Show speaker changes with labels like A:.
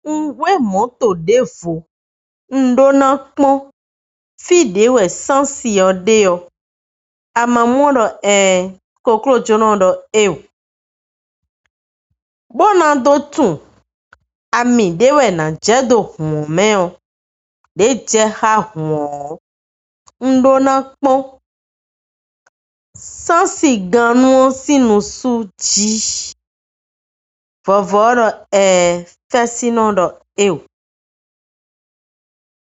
A: Ngwe moto devo. Ndona kpon. Fide we sansi odeo. Amamodo koklo jonodo ew. Bona do tun. Ami dewe na jedo humeo. De je ha huo. Ndona kpon. Sansi ganuo sinu suji. Vovoro fesinodo ew.